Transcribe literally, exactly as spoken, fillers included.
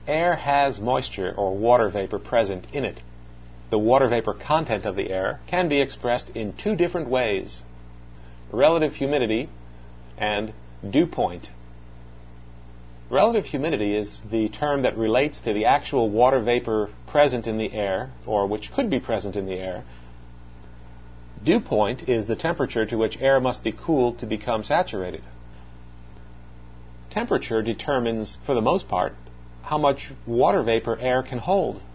Air has moisture or water vapor present in it. The water vapor content of the air can be expressed in two different ways: relative humidity and dew point. Relative humidity is the term that relates to the actual water vapor present in the air, or which could be present in the air. Dew point is the temperature to which air must be cooled to become saturated. Temperature determines, for the most part, how much water vapor air can hold.